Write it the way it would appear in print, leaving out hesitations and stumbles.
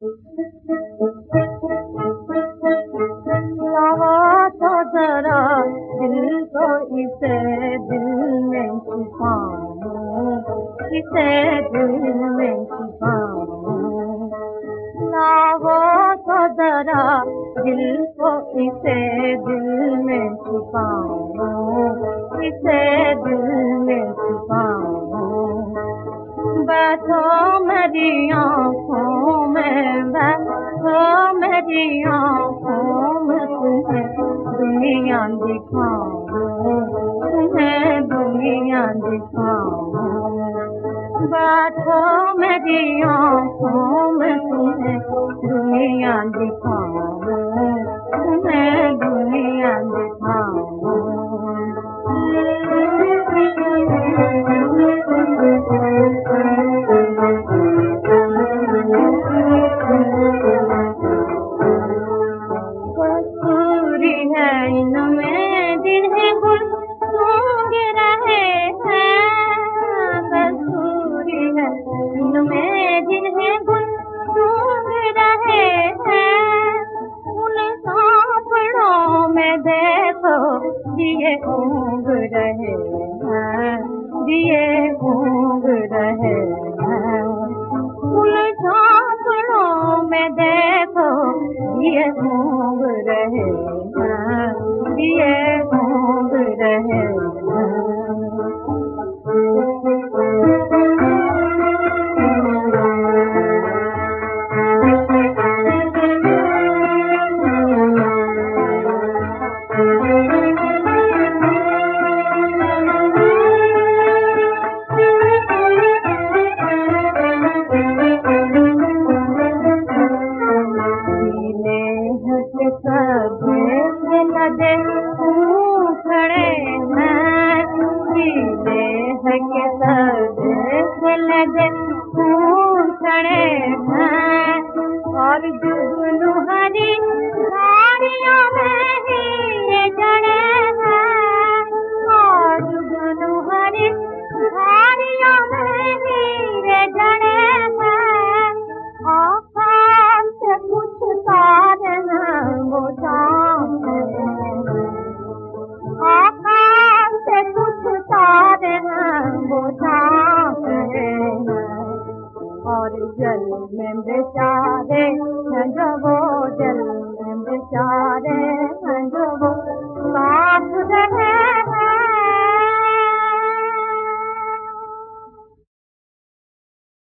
लावा तो जरा दिल को इसे दिल में छुपाऊं, इसे दिल में छुपाऊं। लावा तो जरा दिल को इसे दिल में छुपाऊं, इसे दिल में छुपाऊं। बैठो मेरी आँखों में, बैठो मेरी आँखों में, तुम्हें दुनिया दिखाऊं, तुम्हें दुनिया दिखाऊं। बैठो मेरी आँखों में, तुम्हें दुनिया दिखाऊं, तुम्हें दुनिया दिखाऊं। कसूरी है इनमें जिन्हें गुल सूंघ रहे हैं, कसूरी है इनमें जिन्हें गुल सूंघ रहे हैं। उन सांपड़ों में देखो दिए ऊँघ रहे हैं, दिए ऊँघ रहे हैं। उन सांपड़ों में देखो दिए ऊँघ रहे हैं, दिए ऊँघ रहे हैं। लगे खड़े हैं, जीने है के सदे लगे खड़े हैं। और जुगनू हरी धारियों में हीरे जड़े हैं, और जुगनू हरी धारियों में हीरे जड़े हैं। आकाश से कुछ तारे हैं वो आकाश से कुछ तारे हैं वो झाँक रहे हैं। और जल में बेचारे हैं जो वो जल